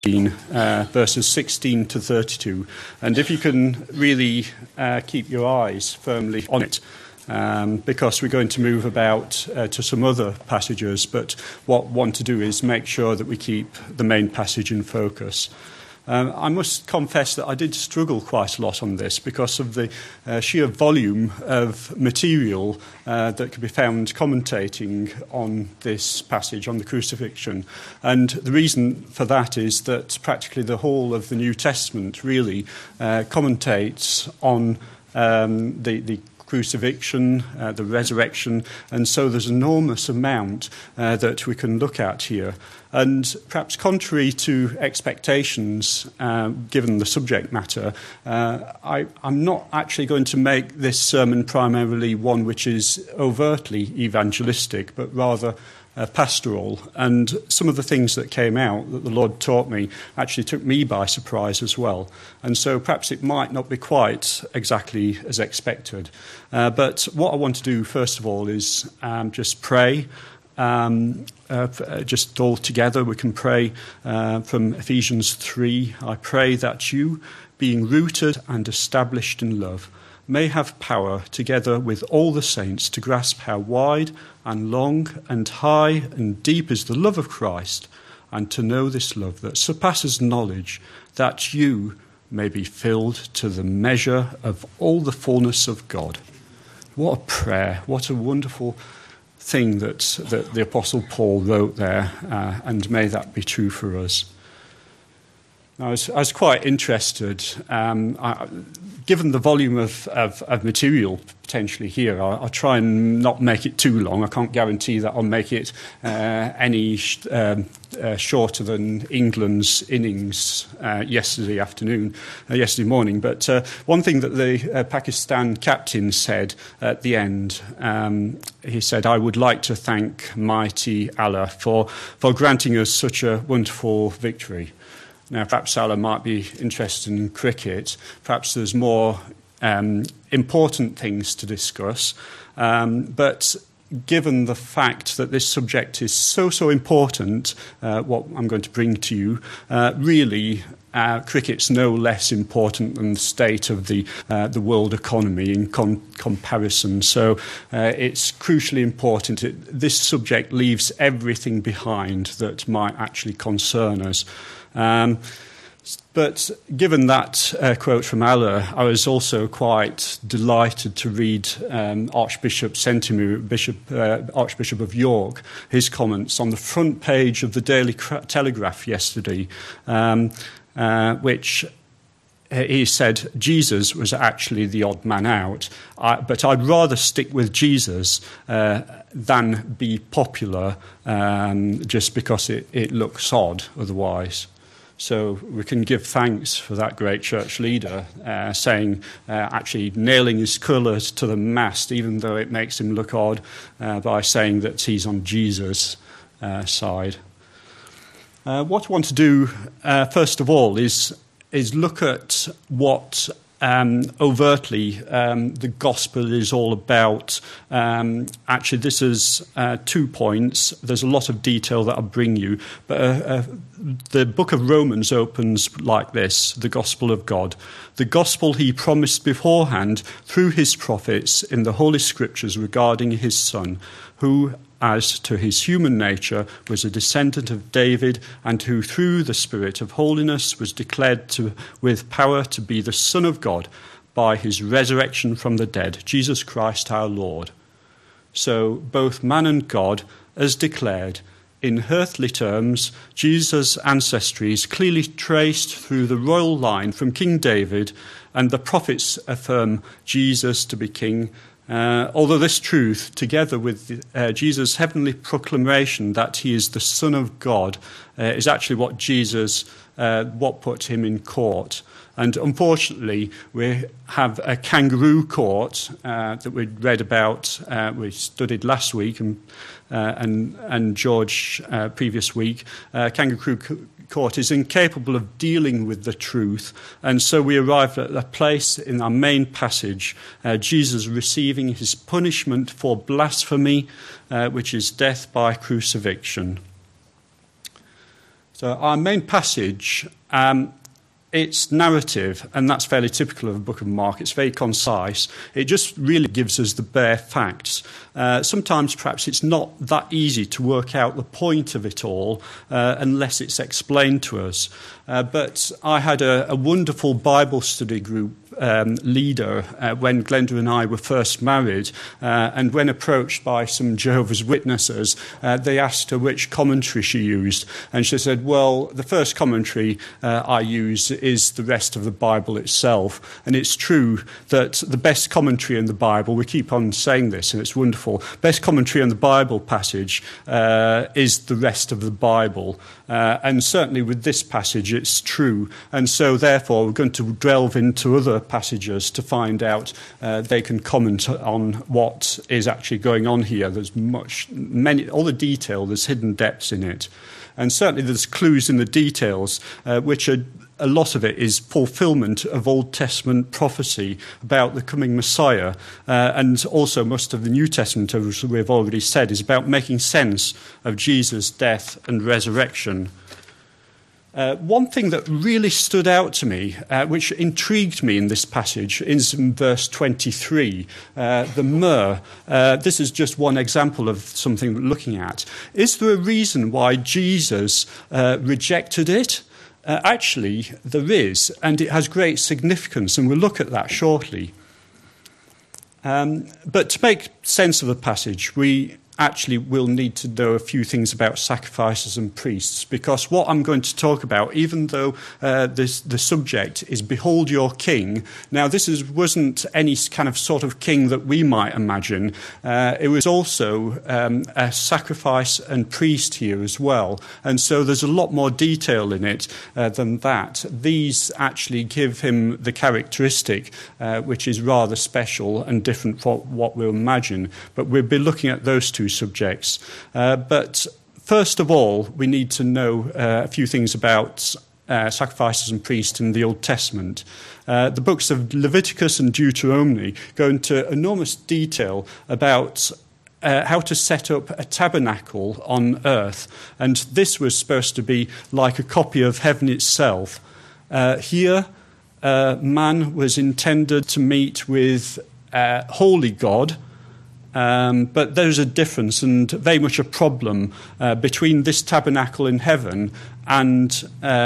verses 16 to 32. And if you can really keep your eyes firmly on it, because we're going to move about to some other passages, but what I want to do is make sure that we keep the main passage in focus. I must confess that I did struggle quite a lot on this because of the sheer volume of material that could be found commentating on this passage, on the crucifixion. And the reason for that is that practically the whole of the New Testament really commentates on the crucifixion, the resurrection, and so there's an enormous amount that we can look at here. And perhaps contrary to expectations, given the subject matter, I'm not actually going to make this sermon primarily one which is overtly evangelistic, but rather pastoral. And some of the things that came out that the Lord taught me actually took me by surprise as well. And so perhaps it might not be quite exactly as expected. But what I want to do, first of all, is just pray. Just all together we can pray from Ephesians 3. I pray that you, being rooted and established in love, may have power, together with all the saints, to grasp how wide and long and high and deep is the love of Christ, and to know this love that surpasses knowledge, that you may be filled to the measure of all the fullness of God. What a prayer, what a wonderful thing that the Apostle Paul wrote there, and may that be true for us. Now, I was quite interested, given the volume of material potentially here, I'll try and not make it too long. I can't guarantee that I'll make it any shorter than England's innings yesterday morning. But one thing that the Pakistan captain said at the end, he said, "I would like to thank mighty Allah for granting us such a wonderful victory." Now, perhaps Allah might be interested in cricket. Perhaps there's more important things to discuss. But given the fact that this subject is so important, what I'm going to bring to you, really, cricket's no less important than the state of the world economy in comparison. So it's crucially important. This subject leaves everything behind that might actually concern us. But given that quote from Allah, I was also quite delighted to read Archbishop Centimore, Archbishop of York, his comments on the front page of the Daily Telegraph yesterday, which he said Jesus was actually the odd man out, but I'd rather stick with Jesus than be popular just because it looks odd otherwise. So we can give thanks for that great church leader saying, actually nailing his colours to the mast, even though it makes him look odd, by saying that he's on Jesus' side. What I want to do, first of all, is look at what overtly the gospel is all about. Actually, this is 2 points. There's a lot of detail that I'll bring you, but the book of Romans opens like this: the gospel of God, the gospel he promised beforehand through his prophets in the Holy Scriptures regarding his Son, who, as to his human nature, was a descendant of David, and who through the Spirit of holiness was declared with power to be the Son of God by his resurrection from the dead, Jesus Christ our Lord. So both man and God, as declared, in earthly terms, Jesus' ancestry is clearly traced through the royal line from King David, and the prophets affirm Jesus to be king. Although this truth, together with Jesus' heavenly proclamation that he is the Son of God, is actually what put him in court. And unfortunately, we have a kangaroo court that we read about, we studied last week, and George previous week. Kangaroo court is incapable of dealing with the truth, and so we arrive at a place in our main passage, Jesus receiving his punishment for blasphemy, which is death by crucifixion. So our main passage, it's narrative, and that's fairly typical of the book of Mark. It's very concise. It just really gives us the bare facts. Sometimes perhaps it's not that easy to work out the point of it all unless it's explained to us. But I had a wonderful Bible study group leader when Glenda and I were first married, and when approached by some Jehovah's Witnesses, they asked her which commentary she used, and she said, well, the first commentary I use is the rest of the Bible itself. And it's true that the best commentary in the Bible, we keep on saying this and it's wonderful, best commentary on the Bible passage is the rest of the Bible. And certainly with this passage it's true, and so therefore we're going to delve into other passages to find out they can comment on what is actually going on here. There's all the detail, there's hidden depths in it, and certainly there's clues in the details, which are a lot of it is fulfillment of Old Testament prophecy about the coming Messiah, and also most of the New Testament, as we've already said, is about making sense of Jesus' death and resurrection. One thing that really stood out to me, which intrigued me in this passage, is in verse 23, the myrrh. This is just one example of something we're looking at. Is there a reason why Jesus rejected it? Actually, there is, and it has great significance, and we'll look at that shortly. But to make sense of the passage, we actually will need to know a few things about sacrifices and priests, because what I'm going to talk about, even though the subject is Behold Your King, now this wasn't any kind of sort of king that we might imagine. It was also a sacrifice and priest here as well, and so there's a lot more detail in it than that. These actually give him the characteristic which is rather special and different from what we'll imagine, but we'll be looking at those two subjects. But first of all, we need to know a few things about sacrifices and priests in the Old Testament. The books of Leviticus and Deuteronomy go into enormous detail about how to set up a tabernacle on earth, and this was supposed to be like a copy of heaven itself. Here, man was intended to meet with holy God, but there's a difference and very much a problem between this tabernacle in heaven and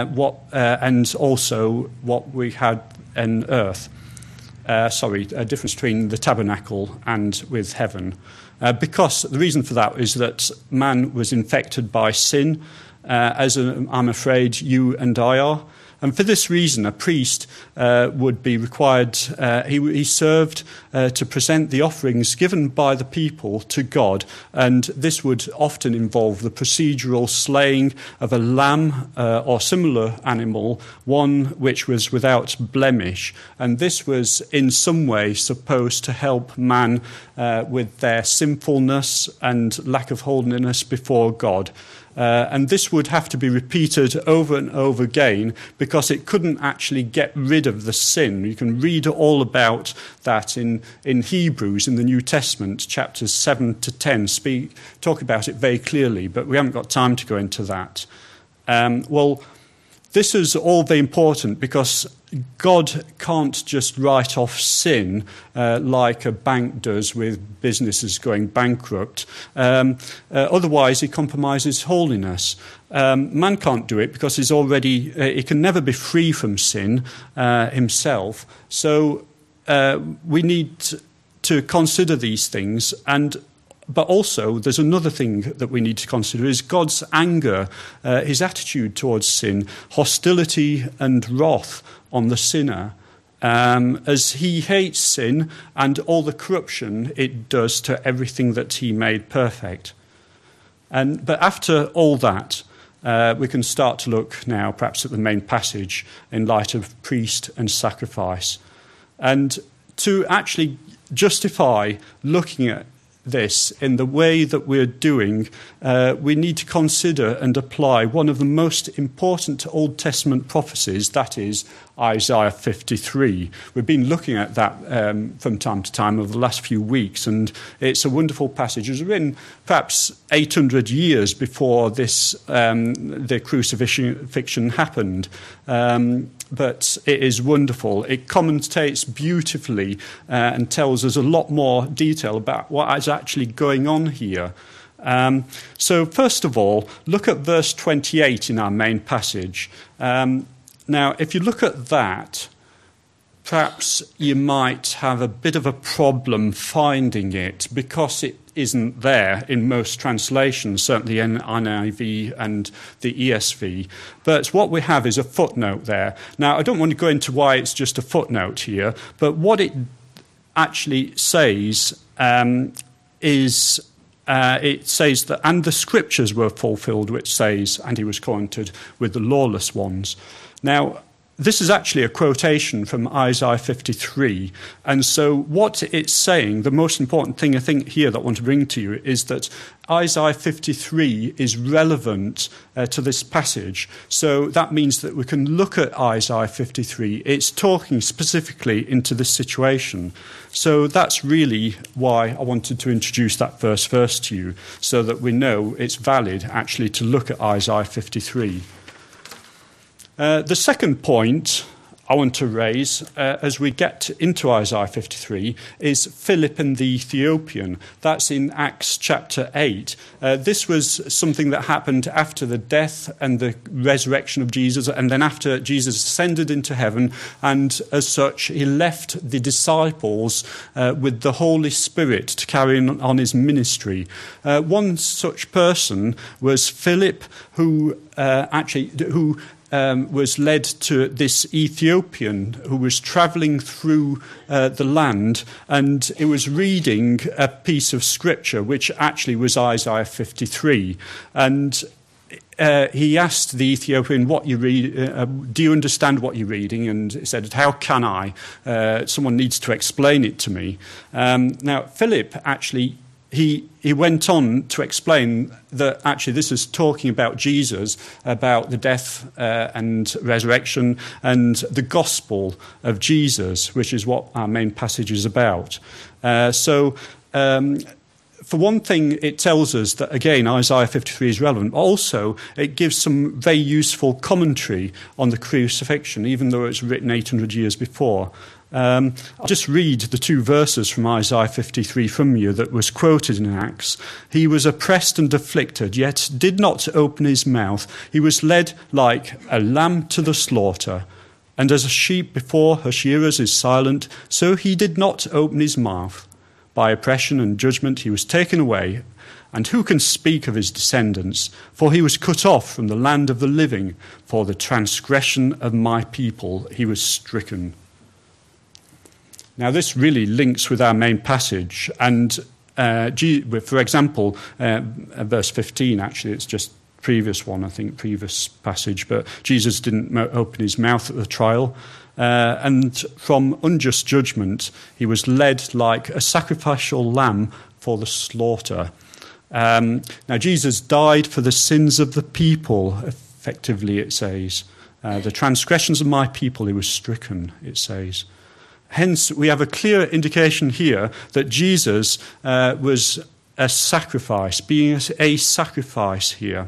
also what we had in earth. A difference between the tabernacle and with heaven. Because the reason for that is that man was infected by sin, as I'm afraid you and I are. And for this reason, a priest would be required, he served to present the offerings given by the people to God, and this would often involve the procedural slaying of a lamb or similar animal, one which was without blemish, and this was in some way supposed to help man with their sinfulness and lack of holiness before God. And this would have to be repeated over and over again because it couldn't actually get rid of the sin. You can read all about that in Hebrews in the New Testament, chapters 7 to 10, talk about it very clearly, but we haven't got time to go into that. This is all very important because God can't just write off sin like a bank does with businesses going bankrupt. Otherwise, he compromises holiness. Man can't do it because he can never be free from sin himself. So we need to consider these things. But also, there's another thing that we need to consider is God's anger, his attitude towards sin, hostility and wrath on the sinner, as he hates sin and all the corruption it does to everything that he made perfect. But after all that, we can start to look now perhaps at the main passage in light of priest and sacrifice. And to actually justify looking at this in the way that we're doing, we need to consider and apply one of the most important Old Testament prophecies, that is Isaiah 53. We've been looking at that from time to time over the last few weeks, and it's a wonderful passage. It was written perhaps 800 years before this the crucifixion happened. But it is wonderful. It commentates beautifully and tells us a lot more detail about what is actually going on here. So first of all, look at verse 28 in our main passage. Now, if you look at that, perhaps you might have a bit of a problem finding it because it isn't there in most translations, certainly in NIV and the ESV. But what we have is a footnote there. Now, I don't want to go into why it's just a footnote here, but what it actually says is it says that, and the scriptures were fulfilled, which says, and he was acquainted with the lawless ones. Now, this is actually a quotation from Isaiah 53. And so what it's saying, the most important thing I think here that I want to bring to you is that Isaiah 53 is relevant to this passage. So that means that we can look at Isaiah 53. It's talking specifically into this situation. So that's really why I wanted to introduce that verse first to you, so that we know it's valid actually to look at Isaiah 53. The second point I want to raise as we get into Isaiah 53 is Philip and the Ethiopian. That's in Acts chapter 8. This was something that happened after the death and the resurrection of Jesus, and then after Jesus ascended into heaven, and as such he left the disciples with the Holy Spirit to carry on his ministry. One such person was Philip, who was led to this Ethiopian who was travelling through the land, and he was reading a piece of scripture which actually was Isaiah 53. And he asked the Ethiopian, "What you read? Do you understand what you're reading?" And he said, "How can I? Someone needs to explain it to me." Now, Philip actually. He went on to explain that actually this is talking about Jesus, about the death and resurrection and the gospel of Jesus, which is what our main passage is about. For one thing, it tells us that, again, Isaiah 53 is relevant. Also, it gives some very useful commentary on the crucifixion, even though it was written 800 years before. I'll just read the two verses from Isaiah 53 from you that was quoted in Acts. "He was oppressed and afflicted, yet did not open his mouth. He was led like a lamb to the slaughter. And as a sheep before her shearers is silent, so he did not open his mouth. By oppression and judgment he was taken away. And who can speak of his descendants? For he was cut off from the land of the living. For the transgression of my people he was stricken." Now, this really links with our main passage. And, for example, verse 15, actually, it's just previous one, I think, previous passage. But Jesus didn't open his mouth at the trial. And from unjust judgment, he was led like a sacrificial lamb for the slaughter. Now, Jesus died for the sins of the people, effectively, it says. The transgressions of my people, he was stricken, it says. Hence, we have a clear indication here that Jesus was a sacrifice, being a sacrifice here.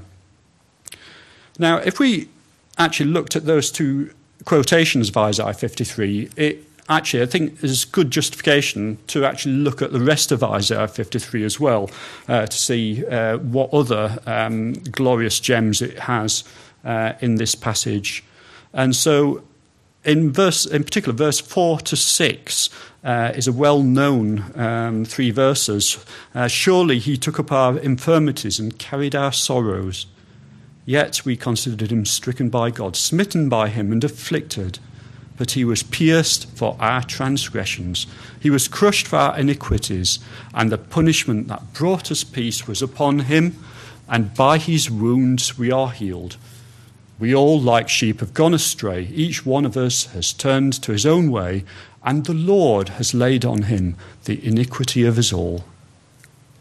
Now, if we actually looked at those two quotations of Isaiah 53, it actually, I think, is good justification to actually look at the rest of Isaiah 53 as well, to see what other glorious gems it has in this passage. And so, in particular, verse 4 to 6 is a well-known 3 verses. "Surely he took up our infirmities and carried our sorrows. Yet we considered him stricken by God, smitten by him and afflicted. But he was pierced for our transgressions. He was crushed for our iniquities. And the punishment that brought us peace was upon him. And by his wounds we are healed. We all, like sheep, have gone astray. Each one of us has turned to his own way, and the Lord has laid on him the iniquity of us all."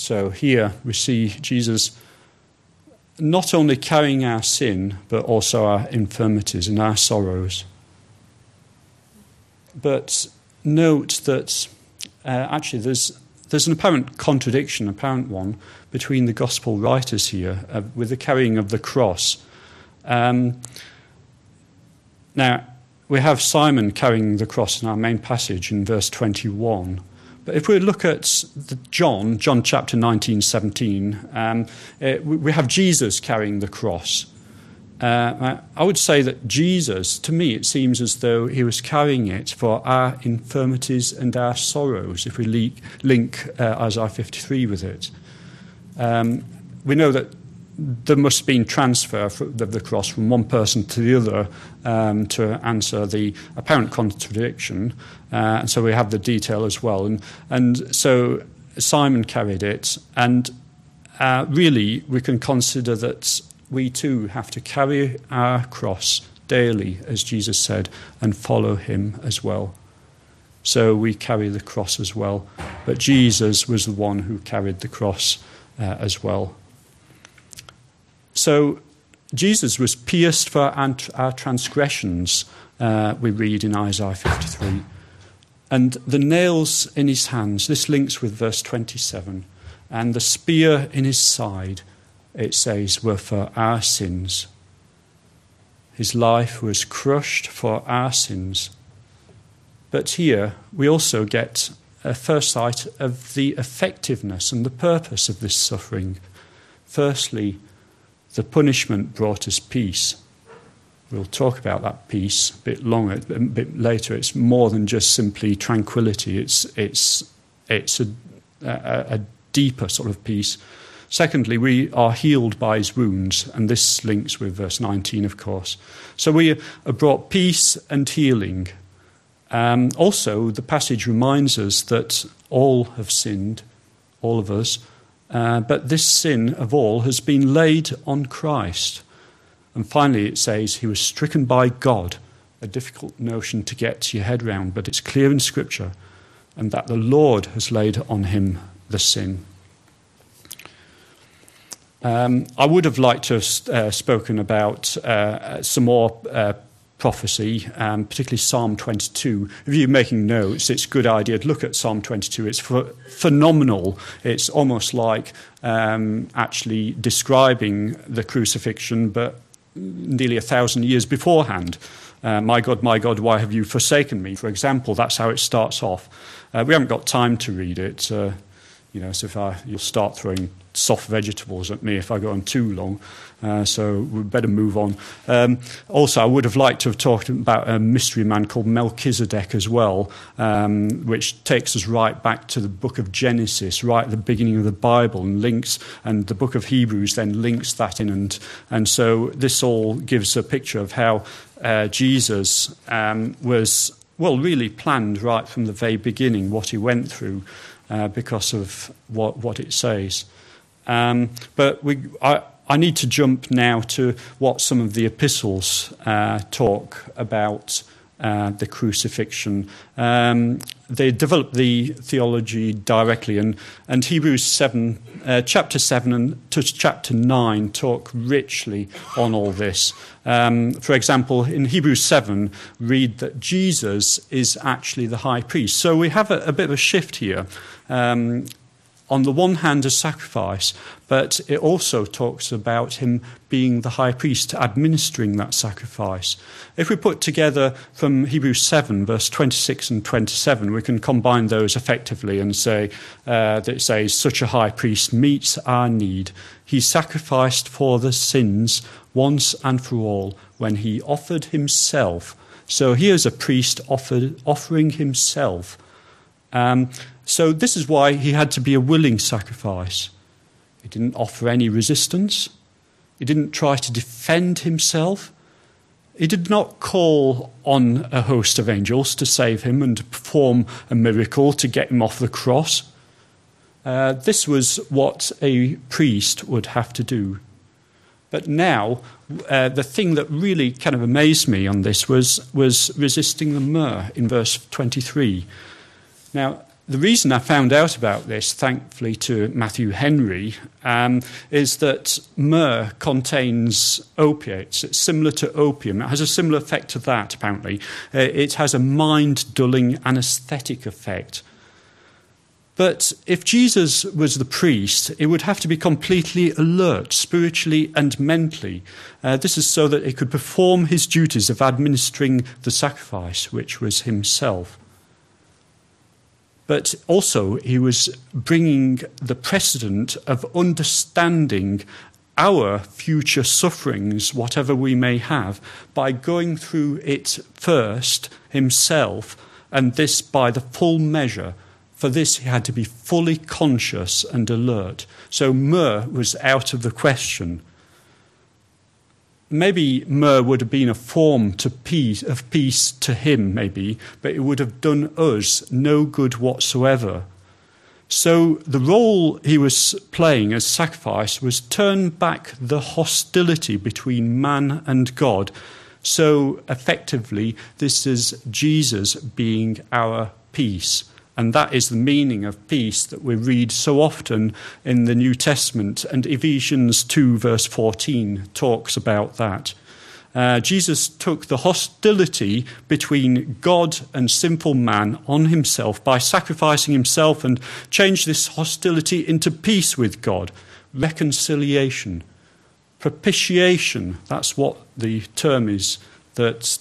So here we see Jesus not only carrying our sin, but also our infirmities and our sorrows. But note that actually there's an apparent contradiction, apparent one, between the gospel writers here with the carrying of the cross. Now, we have Simon carrying the cross in our main passage in verse 21. But if we look at John chapter 19, 17, we have Jesus carrying the cross. I would say that Jesus, to me, it seems as though he was carrying it for our infirmities and our sorrows, if we link Isaiah 53 with it. We know that there must have been transfer of the cross from one person to the other to answer the apparent contradiction. And so we have the detail as well. And so Simon carried it. And really, we can consider that we too have to carry our cross daily, as Jesus said, and follow him as well. So we carry the cross as well. But Jesus was the one who carried the cross as well. So Jesus was pierced for our transgressions, we read in Isaiah 53. And the nails in his hands, this links with verse 27, and the spear in his side, it says, were for our sins. His life was crushed for our sins. But here we also get a first sight of the effectiveness and the purpose of this suffering. Firstly, the punishment brought us peace. We'll talk about that peace a bit later. It's more than just simply tranquility. It's a deeper sort of peace. Secondly, we are healed by his wounds, and this links with verse 19, of course. So we are brought peace and healing. Also, the passage reminds us that all have sinned, all of us, but this sin of all has been laid on Christ. And finally, it says he was stricken by God, a difficult notion to get your head round, but it's clear in Scripture, and that the Lord has laid on him the sin. I would have liked to have spoken about some more prophecy, particularly Psalm 22. If you're making notes, it's a good idea to look at Psalm 22. It's phenomenal. It's almost like actually describing the crucifixion, but nearly 1,000 years beforehand. My God, why have you forsaken me? For example, that's how it starts off. We haven't got time to read it. So you'll start throwing soft vegetables at me if I go on too long. So we'd better move on. Also, I would have liked to have talked about a mystery man called Melchizedek as well, which takes us right back to the book of Genesis, right at the beginning of the Bible, and the book of Hebrews then links that in. And so this all gives a picture of how Jesus was, really planned right from the very beginning, what he went through because of what it says. But I need to jump now to what some of the epistles talk about the crucifixion. They develop the theology directly, and Hebrews 7, chapter 7 and to chapter 9 talk richly on all this. For example, in Hebrews 7, read that Jesus is actually the high priest. So we have a bit of a shift here. On the one hand, a sacrifice, but it also talks about him being the high priest, administering that sacrifice. If we put together from Hebrews 7, verse 26 and 27, we can combine those effectively and say that it says, such a high priest meets our need. He sacrificed for the sins once and for all when he offered himself. So here's a priest offering himself. So this is why he had to be a willing sacrifice. He didn't offer any resistance. He didn't try to defend himself. He did not call on a host of angels to save him and to perform a miracle to get him off the cross. This was what a priest would have to do. But now, the thing that really kind of amazed me on this was resisting the myrrh in verse 23. Now, The reason I found out about this, thankfully to Matthew Henry, is that myrrh contains opiates. It's similar to opium. It has a similar effect to that, apparently. It has a mind-dulling anaesthetic effect. But if Jesus was the priest, it would have to be completely alert, spiritually and mentally. This is so that he could perform his duties of administering the sacrifice, which was himself. But also he was bringing the precedent of understanding our future sufferings, whatever we may have, by going through it first himself, and this by the full measure. For this, he had to be fully conscious and alert. So myrrh was out of the question. Maybe myrrh would have been a form of peace to him, maybe, but it would have done us no good whatsoever. So the role he was playing as sacrifice was turn back the hostility between man and God. So effectively, this is Jesus being our peace. And that is the meaning of peace that we read so often in the New Testament. And Ephesians 2 verse 14 talks about that. Jesus took the hostility between God and sinful man on himself by sacrificing himself and changed this hostility into peace with God, reconciliation, propitiation. That's what the term is, this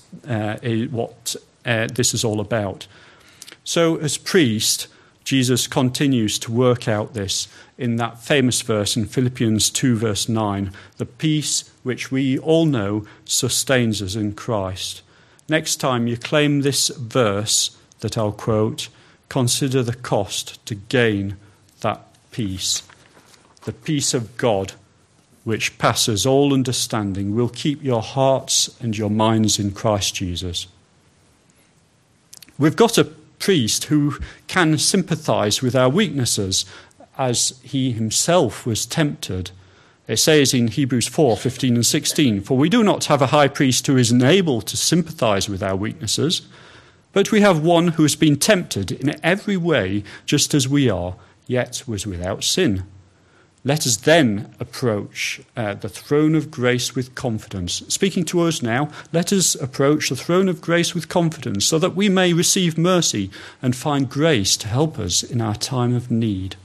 is all about. So as priest, Jesus continues to work out this in that famous verse in Philippians 2 verse 9, the peace which we all know sustains us in Christ. Next time you claim this verse that I'll quote, consider the cost to gain that peace. The peace of God, which passes all understanding, will keep your hearts and your minds in Christ Jesus. We've got a priest who can sympathize with our weaknesses as he himself was tempted. It says in Hebrews 4:15 and 16, for we do not have a high priest who is unable to sympathize with our weaknesses, but we have one who has been tempted in every way just as we are, yet was without sin. Let us then approach the throne of grace with confidence. Speaking to us now, let us approach the throne of grace with confidence so that we may receive mercy and find grace to help us in our time of need.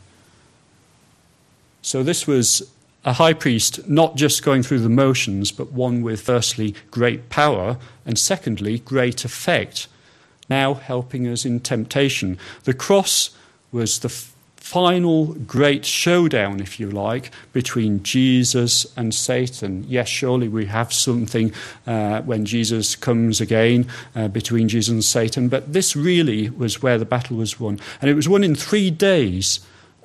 So this was a high priest not just going through the motions, but one with firstly great power and secondly great effect, now helping us in temptation. The cross was the final great showdown, if you like, between Jesus and Satan. Yes, surely we have something when Jesus comes again between Jesus and Satan, but this really was where the battle was won. And it was won in 3 days.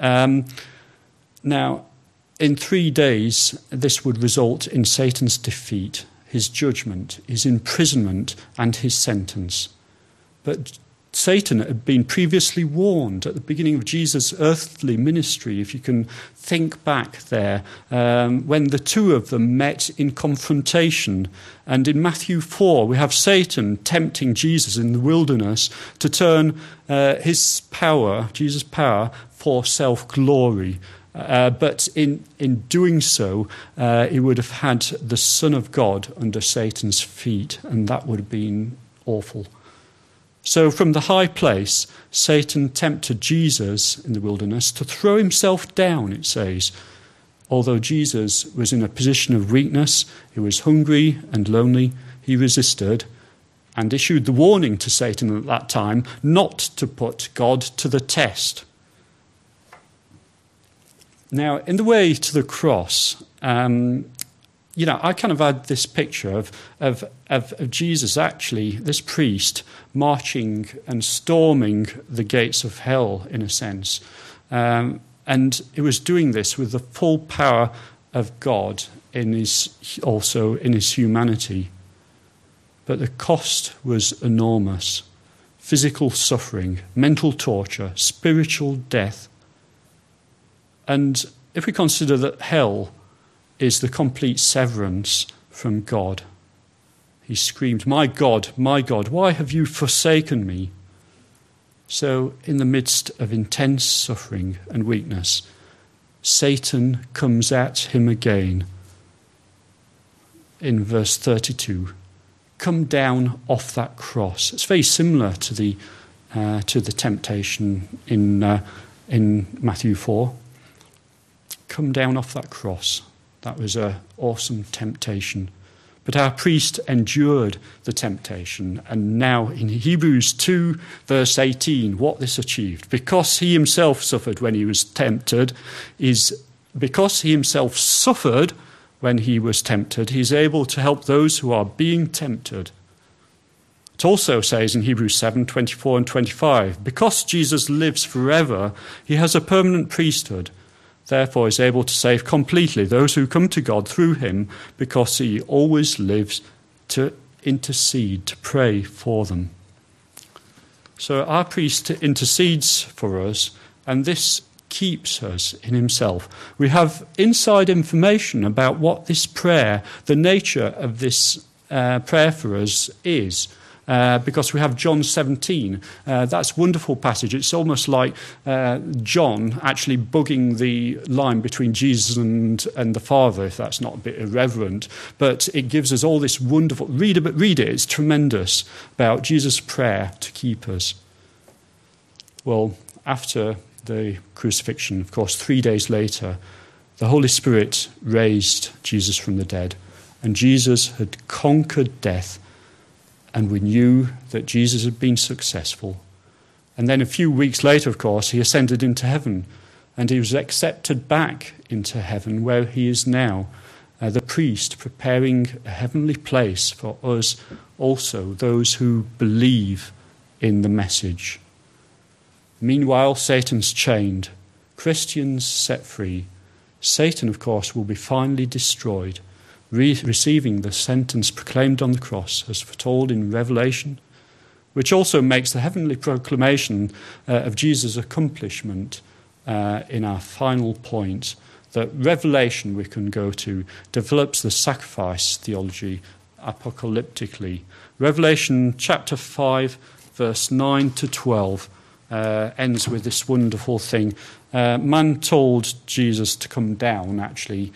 Now, in 3 days, this would result in Satan's defeat, his judgment, his imprisonment, and his sentence. But Satan had been previously warned at the beginning of Jesus' earthly ministry, if you can think back there, when the two of them met in confrontation. And in Matthew 4, we have Satan tempting Jesus in the wilderness to turn his power, Jesus' power, for self-glory. But in doing so, he would have had the Son of God under Satan's feet, and that would have been awful. So from the high place, Satan tempted Jesus in the wilderness to throw himself down, it says. Although Jesus was in a position of weakness, he was hungry and lonely, he resisted and issued the warning to Satan at that time not to put God to the test. Now, in the way to the cross, I kind of had this picture of Jesus actually, this priest, marching and storming the gates of hell, in a sense. And he was doing this with the full power of God also in his humanity. But the cost was enormous. Physical suffering, mental torture, spiritual death. And if we consider that hell is the complete severance from God. He screamed, my God, why have you forsaken me?" So in the midst of intense suffering and weakness, Satan comes at him again. In verse 32, come down off that cross. It's very similar to the temptation in Matthew 4. Come down off that cross. That was an awesome temptation. But our priest endured the temptation. And now in Hebrews 2, verse 18, what this achieved, because he himself suffered when he was tempted, because he himself suffered when he was tempted, he's able to help those who are being tempted. It also says in Hebrews 7, 24 and 25, because Jesus lives forever, he has a permanent priesthood. Therefore is able to save completely those who come to God through him, because he always lives to intercede, to pray for them. So our priest intercedes for us, and this keeps us in himself. We have inside information about what this prayer, the nature of this prayer for us is. Because we have John 17. That's a wonderful passage. It's almost like John actually bugging the line between Jesus and the Father, if that's not a bit irreverent. But it gives us all this wonderful... Read it, it's tremendous, about Jesus' prayer to keep us. Well, after the crucifixion, of course, 3 days later, the Holy Spirit raised Jesus from the dead. And Jesus had conquered death. And we knew that Jesus had been successful. And then a few weeks later, of course, he ascended into heaven. And he was accepted back into heaven, where he is now, the priest, preparing a heavenly place for us also, those who believe in the message. Meanwhile, Satan's chained. Christians set free. Satan, of course, will be finally destroyed, receiving the sentence proclaimed on the cross as foretold in Revelation, which also makes the heavenly proclamation of Jesus' accomplishment in our final point, that Revelation we can go to develops the sacrifice theology apocalyptically. Revelation chapter 5, verse 9 to 12 ends with this wonderful thing. Man told Jesus to come down, actually,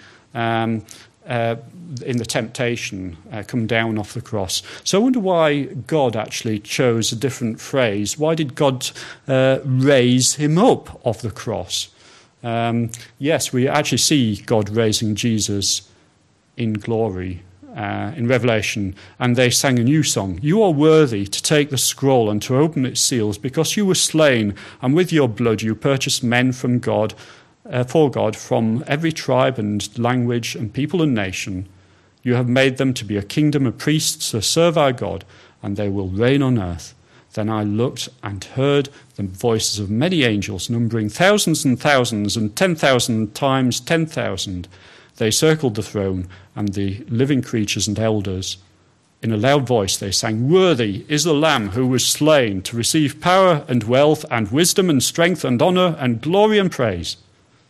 in the temptation, come down off the cross. So I wonder why God actually chose a different phrase. Why did God raise him up off the cross? Yes, we actually see God raising Jesus in glory in Revelation, and they sang a new song. You are worthy to take the scroll and to open its seals, because you were slain, and with your blood you purchased men from God, for God, from every tribe and language and people and nation. You have made them to be a kingdom of priests to serve our God, and they will reign on earth. Then I looked and heard the voices of many angels, numbering thousands and thousands, and 10,000 times 10,000. They circled the throne and the living creatures and elders. In a loud voice they sang, "Worthy is the Lamb who was slain to receive power and wealth and wisdom and strength and honour and glory and praise."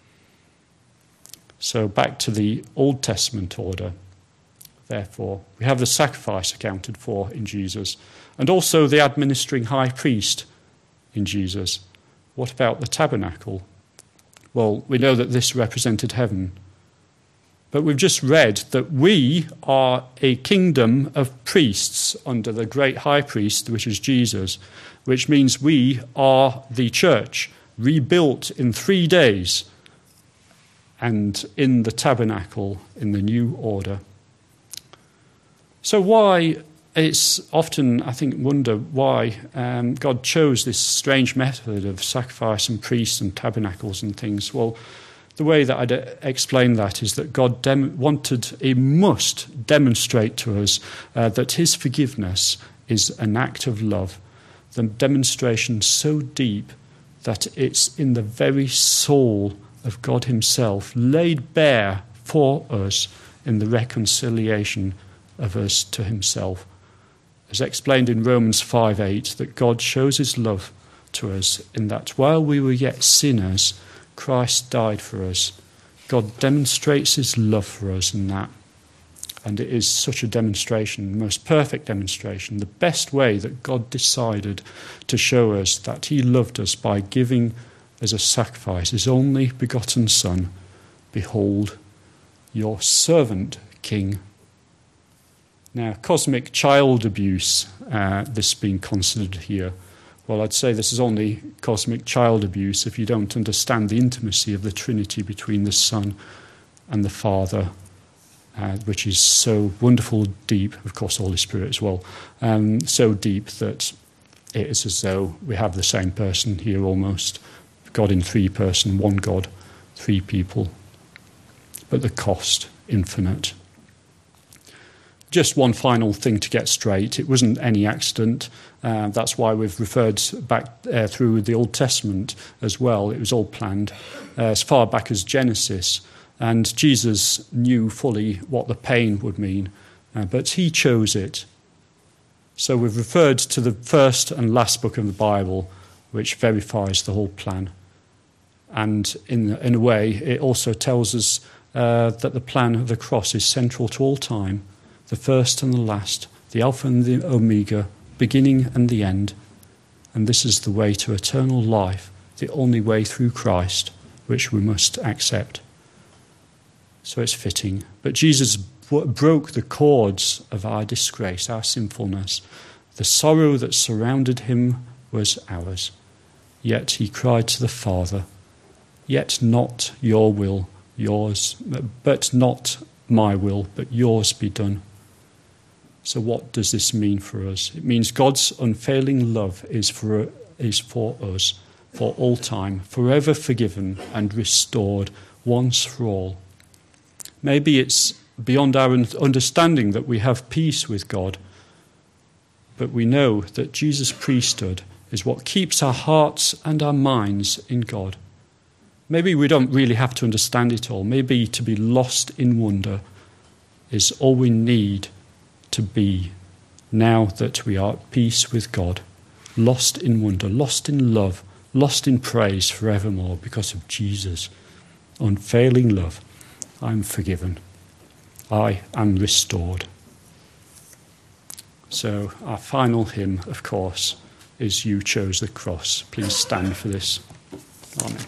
So back to the Old Testament order. Therefore, we have the sacrifice accounted for in Jesus, and also the administering high priest in Jesus. What about the tabernacle? Well, we know that this represented heaven. But we've just read that we are a kingdom of priests under the great high priest, which is Jesus, which means we are the church, rebuilt in 3 days, and in the tabernacle in the new order. So why, it's often, I think, wonder why God chose this strange method of sacrifice and priests and tabernacles and things. Well, the way that I'd explain that is that God he must demonstrate to us that his forgiveness is an act of love. The demonstration so deep that it's in the very soul of God himself, laid bare for us in the reconciliation of us to himself. As explained in Romans 5:8, that God shows his love to us in that while we were yet sinners, Christ died for us. God demonstrates his love for us in that. And it is such a demonstration, the most perfect demonstration, the best way that God decided to show us that he loved us by giving as a sacrifice his only begotten Son. Behold, your servant king. Now, cosmic child abuse, this being considered here. Well, I'd say this is only cosmic child abuse if you don't understand the intimacy of the Trinity between the Son and the Father, which is so wonderful, deep, of course, Holy Spirit as well, so deep that it is as though we have the same person here almost. God in three person, one God, three people. But the cost, infinite. Just one final thing to get straight. It wasn't any accident. That's why we've referred back through the Old Testament as well. It was all planned as far back as Genesis. And Jesus knew fully what the pain would mean, but he chose it. So we've referred to the first and last book of the Bible, which verifies the whole plan. And in a way, it also tells us that the plan of the cross is central to all time, the first and the last, the Alpha and the Omega, beginning and the end. And this is the way to eternal life, the only way through Christ, which we must accept. So it's fitting. But Jesus broke the cords of our disgrace, our sinfulness. The sorrow that surrounded him was ours. Yet he cried to the Father, "Yet not your will, yours, but not my will, but yours be done." So what does this mean for us? It means God's unfailing love is for us for all time, forever forgiven and restored once for all. Maybe it's beyond our understanding that we have peace with God, but we know that Jesus' priesthood is what keeps our hearts and our minds in God. Maybe we don't really have to understand it all. Maybe to be lost in wonder is all we need to be now that we are at peace with God. Lost in wonder, lost in love, lost in praise forevermore because of Jesus' unfailing love. I'm forgiven. I am restored. So our final hymn, of course, is "You Chose the Cross." Please stand for this. Amen.